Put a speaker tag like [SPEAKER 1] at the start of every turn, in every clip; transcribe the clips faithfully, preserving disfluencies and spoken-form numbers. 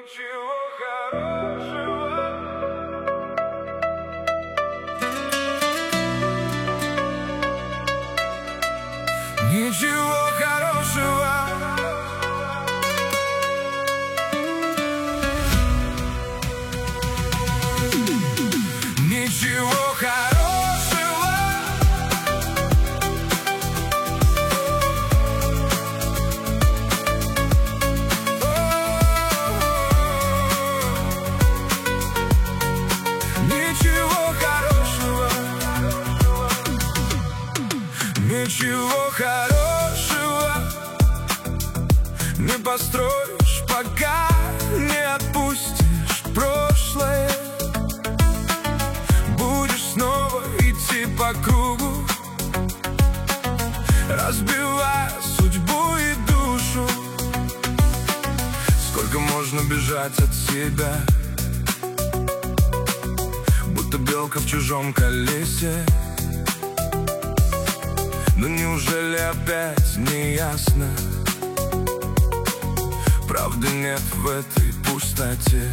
[SPEAKER 1] Ничего хорошего. Ничего хорошего. Ничего хорошего. Ничего хорошего. Ничего хорошего не построишь, пока не отпустишь прошлое. Будешь снова идти по кругу, разбивая судьбу и душу. Сколько можно бежать от себя, будто белка в чужом колесе. Но неужели опять не ясно? Правды нет в этой пустоте.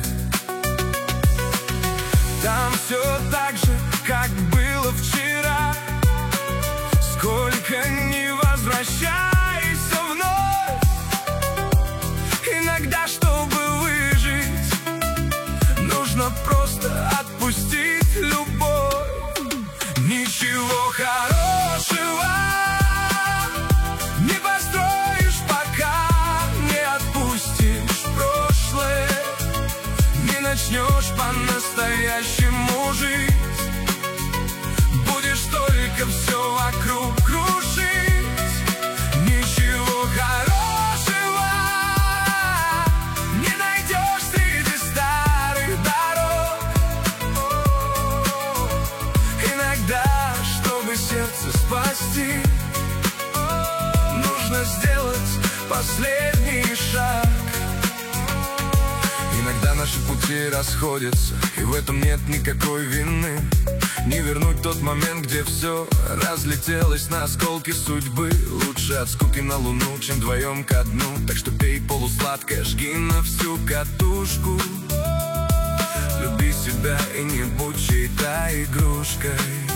[SPEAKER 1] Там все так же, как было вчера. Сколько не возвращайся вновь. Иногда, чтобы выжить, нужно просто отпустить любовь. Ничего хорошего не построишь, пока не отпустишь прошлое. Не начнешь по-настоящему жить, будешь только все вокруг крушить. Ничего хорошего не найдешь среди старых дорог. Иногда, чтобы сердце спасти, нужно сделать последний шаг. Иногда наши пути расходятся, и в этом нет никакой вины. Не вернуть тот момент, где все разлетелось на осколки судьбы. Лучше от скуки на луну, чем вдвоем ко дну. Так что пей полусладкое, жги на всю катушку. Люби себя и не будь чьей-то игрушкой.